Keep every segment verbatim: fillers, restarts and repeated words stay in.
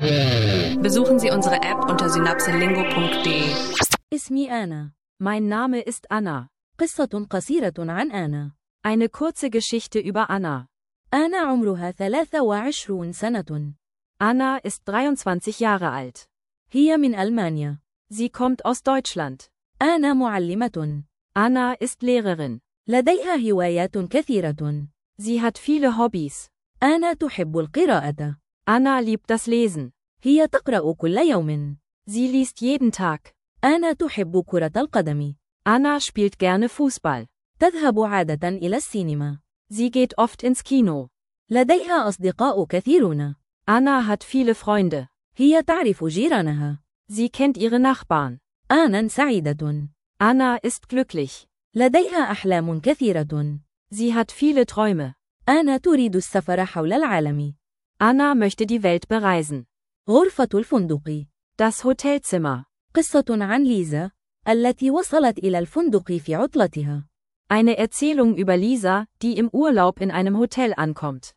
Besuchen Sie unsere App unter synapselingo punkt de. اسمي آنا. Mein Name ist Anna. قصة قصيرة عن آنا. Eine kurze Geschichte über Anna. آنا عمرها ثلاث وعشرون سنة. Anna ist dreiundzwanzig Jahre alt. هي من ألمانيا. Sie kommt aus Deutschland. آنا معلمة. Anna ist Lehrerin. لديها هوايات كثيرة. Sie hat viele Hobbys. آنا تحب القراءة. Anna liebt das Lesen. هي تقرأ كل يوم. Sie liest jeden Tag. آنا تحب كرة القدم. Anna spielt gerne Fußball. تذهب عادة إلى السينما. Sie geht oft ins Kino. لديها أصدقاء كثيرون. Anna hat viele Freunde. هي تعرف جيرانها. Sie kennt ihre Nachbarn. آنا سعيدة. Anna ist glücklich. لديها أحلام كثيرة. Sie hat viele Träume. آنا تريد السفر حول العالم. Anna möchte die Welt bereisen. غرفة الفندق. Das Hotelzimmer. قصة عن ليزا التي وصلت إلى الفندق في عطلتها. Eine Erzählung über Lisa, die im Urlaub in einem Hotel ankommt.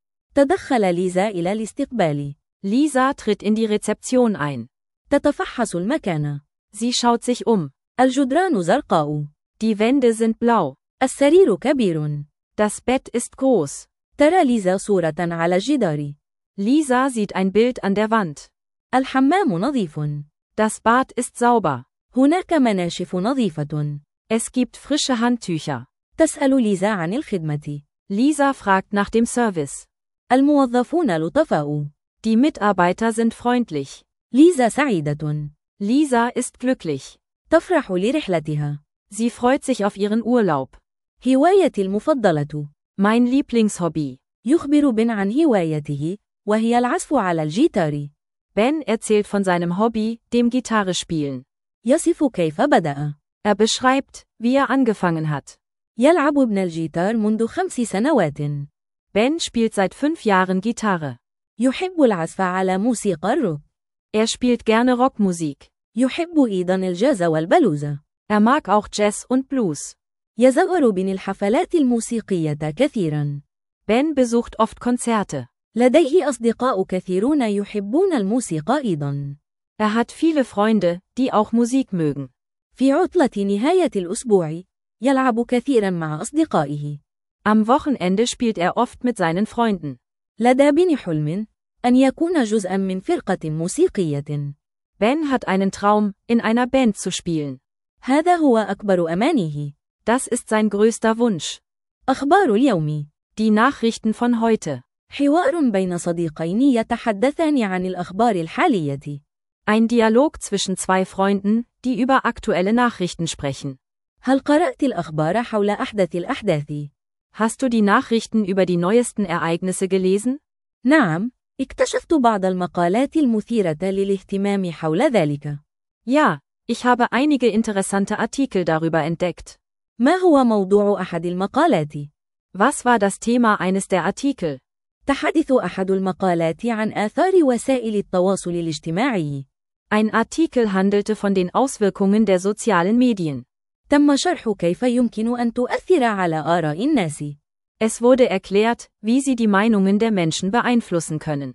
تدخل ليزا إلى الاستقبال. Lisa tritt in die Rezeption ein. تتفحص المكان. Sie schaut sich um. الجدران زرقاء. Die Wände sind blau. السرير كبير. Das Bett ist groß. ترى ليزا صورة على الجدار. Lisa sieht ein Bild an der Wand. الحمام نظيف. Das Bad ist sauber. هناك مناشف نظيفة. Es gibt frische Handtücher. تسأل ليزا عن الخدمة. Lisa fragt nach dem Service. الموظفون لطفاء. Die Mitarbeiter sind freundlich. ليزا سعيدة. Lisa ist glücklich. تفرح لرحلتها. Sie freut sich auf ihren Urlaub. هوايتي المفضلة. Mein Lieblingshobby. يخبر بن عن هوايته، وهي العزف على الجيتار. Ben erzählt von seinem Hobby, dem Gitarre spielen. يصف كيف بدأ. Er beschreibt, wie er angefangen hat. يلعب ابن الجيتار منذ خمس سنوات. Ben spielt seit fünf Jahren Gitarre. يحب العزف على موسيقى الروك. Er spielt gerne Rockmusik. يحب أيضا الجاز والبلوز. Er mag auch Jazz und Blues. يزور بن الحفلات الموسيقية كثيرا. Ben besucht oft Konzerte. لديه أصدقاء كثيرون يحبون الموسيقى أيضا. Er hat viele Freunde, die auch Musik mögen. في عطلة نهاية الأسبوع، يلعب كثيرا مع أصدقائه. Am Wochenende spielt er oft mit seinen Freunden. لدى بن حلم أن يكون جزءا من فرقة موسيقية. Ben hat einen Traum, in einer Band zu spielen. هذا هو أكبر أمانيه. Das ist sein größter Wunsch. أخبار اليوم. Die Nachrichten von heute. حوار بين صديقين يتحدثان عن الأخبار الحالية. Ein Dialog zwischen zwei Freunden, die über aktuelle Nachrichten sprechen. هل قرأت الأخبار حول أحدث الأحداث؟ Hast du die Nachrichten über die neuesten Ereignisse gelesen? نعم، اكتشفت بعض المقالات المثيرة للاهتمام حول ذلك. Ja, ich habe einige interessante Artikel darüber entdeckt. ما هو موضوع أحد المقالات؟ Was war das Thema eines der Artikel? تحدث أحد المقالات عن آثار وسائل التواصل الاجتماعي. Ein Artikel handelte von den Auswirkungen der sozialen Medien. تم شرح كيف يمكن أن تؤثر على آراء الناس. Es wurde erklärt, wie sie die Meinungen der Menschen beeinflussen können.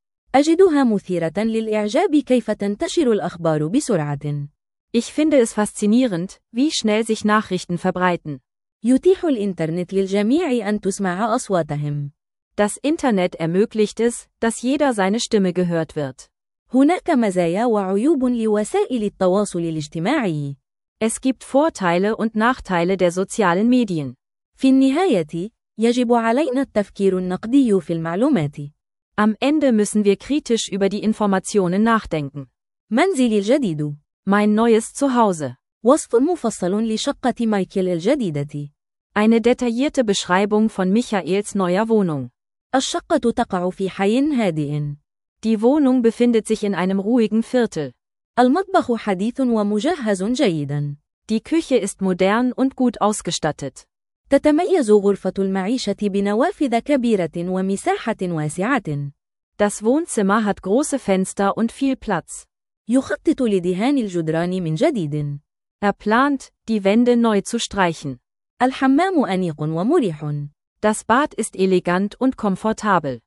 أجدها مثيرة للإعجاب كيف تنتشر الأخبار بسرعة. Ich finde es faszinierend, wie schnell sich Nachrichten verbreiten. يتيح الإنترنت للجميع أن تسمع أصواتهم. Das Internet ermöglicht es, dass jeder seine Stimme gehört wird. هناك مزايا وعيوب لوسائل التواصل الاجتماعي. Es gibt Vorteile und Nachteile der sozialen Medien. في النهاية، يجب علينا التفكير النقدي في المعلومات. Am Ende müssen wir kritisch über die Informationen nachdenken. منزلي الجديد. Mein neues Zuhause. وصف مفصل لشقة مايكل الجديدة. Eine detaillierte Beschreibung von Michaels neuer Wohnung. الشقة تقع في حي هادئ. Die Wohnung befindet sich in einem ruhigen Viertel. المطبخ حديث ومجهز جيدا. Die Küche ist modern und gut ausgestattet. تتميز غرفة المعيشة بنوافذ كبيرة ومساحة واسعة. Das Wohnzimmer hat große Fenster und viel Platz. يخطط لدهان الجدران من جديد. Er plant, die Wände neu zu streichen. الحمام أنيق ومريح. Das Bad ist elegant und komfortabel.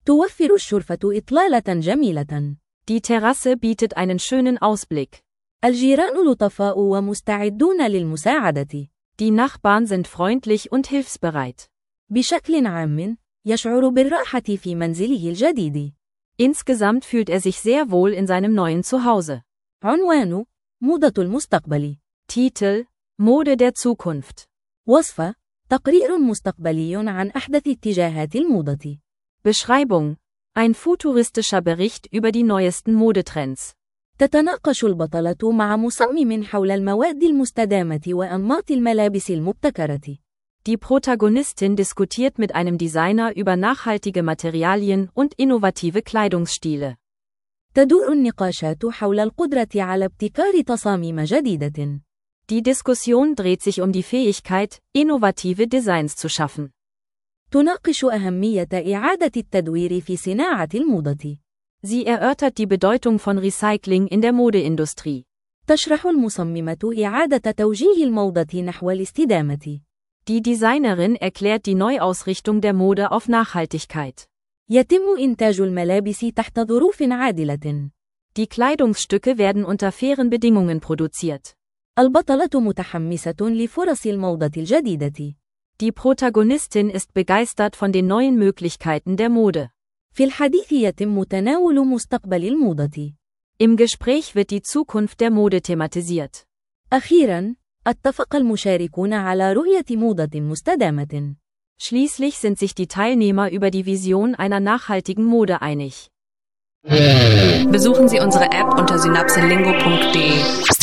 توفر الشرفة إطلالة جميلة. Die Terrasse bietet einen schönen Ausblick. الجيران لطفاء ومستعدون للمساعدة. Die Nachbarn sind freundlich und hilfsbereit. بشكل عام، يشعر بالراحة في منزله الجديد. Insgesamt fühlt er sich sehr wohl in seinem neuen Zuhause. عنوان: موضة المستقبل. Titel: Mode der Zukunft. وصفة: تقرير مستقبلي عن أحدث اتجاهات الموضة. Beschreibung: Ein futuristischer Bericht über die neuesten Modetrends. تتناقش البطلة مع مصمم حول المواد المستدامة وأنماط الملابس المبتكرة. Die Protagonistin diskutiert mit einem Designer über nachhaltige Materialien und innovative Kleidungsstile. تدور النقاشات حول القدرة على ابتكار تصاميم جديدة. Die Diskussion dreht sich um die Fähigkeit, innovative Designs zu schaffen. تناقش أهمية إعادة التدوير في صناعة الموضة. Sie erörtert die Bedeutung von Recycling in der Modeindustrie. تشرح المصممة إعادة توجيه الموضة نحو الاستدامة. Die Designerin erklärt die Neuausrichtung der Mode auf Nachhaltigkeit. يتم إنتاج الملابس تحت ظروف عادلة. Die Kleidungsstücke werden unter fairen Bedingungen produziert. البطلة متحمسة لفرص الموضة الجديدة. Die Protagonistin ist begeistert von den neuen Möglichkeiten der Mode. في الحديث يتم تناول مستقبل الموضة. Im Gespräch wird die Zukunft der Mode thematisiert. أخيراً، اتفق المشاركون على رؤية موضة مستدامة. Schließlich sind sich die Teilnehmer über die Vision einer nachhaltigen Mode einig. Besuchen Sie unsere App unter synapselingo punkt de.